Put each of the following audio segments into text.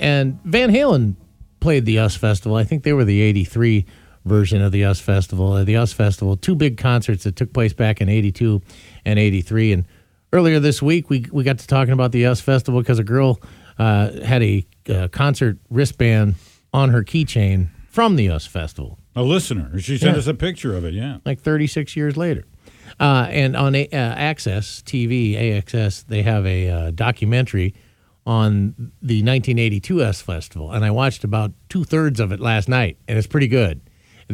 And Van Halen played the US Festival. I think they were the 83 version of the US Festival. The US Festival, two big concerts that took place back in 82 and 83. And earlier this week, we got to talking about the US Festival because a girl had a concert wristband on her keychain from the US Festival. A listener. She sent us a picture of it, yeah. Like 36 years later. And on Access TV, AXS, they have a documentary on the 1982 US Festival, and I watched about 2/3 of it last night, and it's pretty good.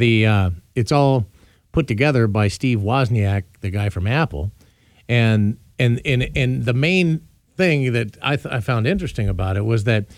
It's all put together by Steve Wozniak, the guy from Apple, and the main thing that I found interesting about it was that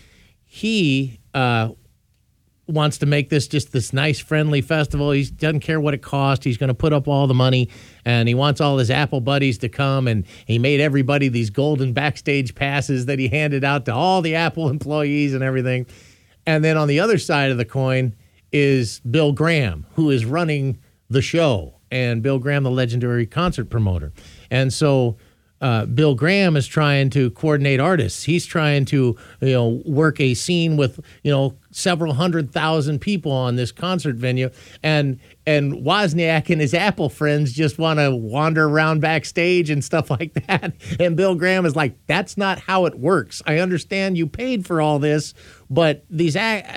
he wants to make this nice, friendly festival. He doesn't care what it costs. He's going to put up all the money, and he wants all his Apple buddies to come, and he made everybody these golden backstage passes that he handed out to all the Apple employees and everything. And then on the other side of the coin is Bill Graham, who is running the show, and Bill Graham, the legendary concert promoter. And so Bill Graham is trying to coordinate artists. He's trying to, work a scene with, several 100,000 people on this concert venue. And Wozniak and his Apple friends just want to wander around backstage and stuff like that. And Bill Graham is like, that's not how it works. I understand you paid for all this, but these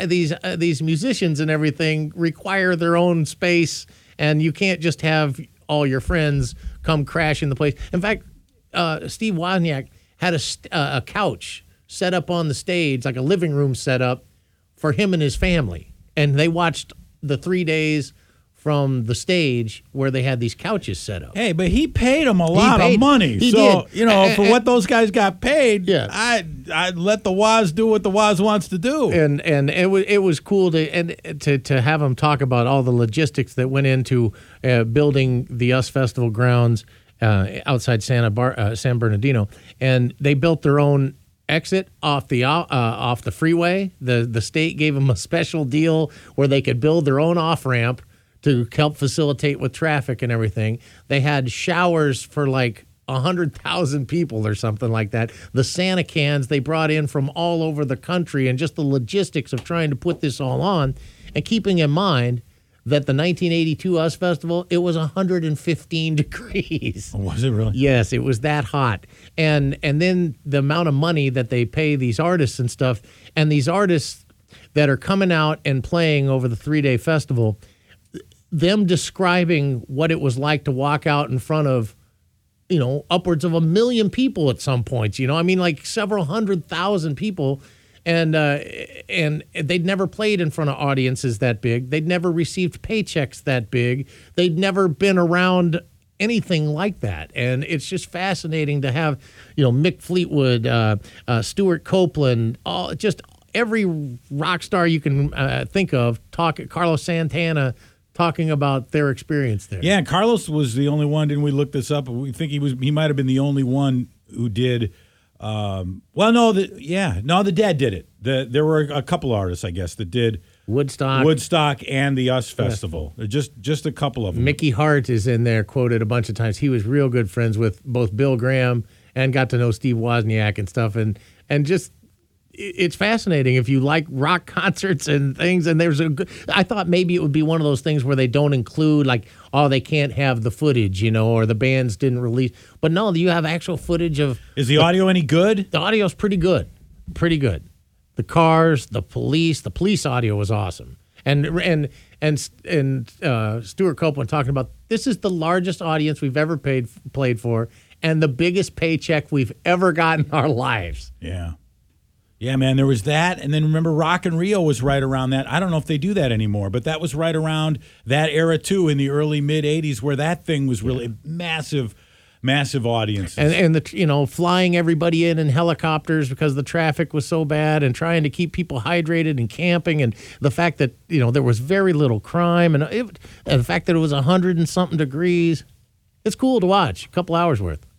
musicians and everything require their own space, and you can't just have all your friends come crash in the place. In fact, Steve Wozniak had a couch set up on the stage, like a living room set up for him and his family. And they watched the 3 days from the stage where they had these couches set up. Hey, but he paid them a lot of money. He so, did. For what those guys got paid, yeah. I'd let the Woz do what the Woz wants to do. And it was cool to have him talk about all the logistics that went into building the US Festival grounds outside San Bernardino, and they built their own exit off the freeway. The state gave them a special deal where they could build their own off ramp to help facilitate with traffic and everything. They had showers for like 100,000 people or something like that. The Santa cans they brought in from all over the country, and just the logistics of trying to put this all on, and keeping in mind that the 1982 US Festival, it was 115 degrees. Was it really? Yes, it was that hot. And then the amount of money that they pay these artists and stuff, and these artists that are coming out and playing over the 3-day festival, them describing what it was like to walk out in front of, upwards of 1 million people at some points, like several 100,000 people. And they'd never played in front of audiences that big. They'd never received paychecks that big. They'd never been around anything like that. And it's just fascinating to have, Mick Fleetwood, Stuart Copeland, just every rock star you can think of, Carlos Santana, talking about their experience there. Yeah, Carlos was the only one. Didn't we look this up? We think he might have been the only one who did. The Dead did it. There were a couple artists, I guess, that did Woodstock and the US Festival. Just a couple of them. Mickey Hart is in there, quoted a bunch of times. He was real good friends with both Bill Graham and got to know Steve Wozniak and stuff. And just, it's fascinating if you like rock concerts and things. And I thought maybe it would be one of those things where they don't include, like, they can't have the footage, or the bands didn't release. But no, you have actual footage of. Is the audio any good? The audio's pretty good. Pretty good. The Cars, the police audio was awesome. And Stuart Copeland talking about, this is the largest audience we've ever played for, and the biggest paycheck we've ever gotten in our lives. Yeah. Yeah, man, there was that. And then remember, Rock in Rio was right around that. I don't know if they do that anymore, but that was right around that era, too, in the early, mid-'80s, where that thing was really massive audiences. And flying everybody in helicopters because the traffic was so bad, and trying to keep people hydrated and camping, and the fact that, there was very little crime, and the fact that it was 100 and something degrees. It's cool to watch, a couple hours worth.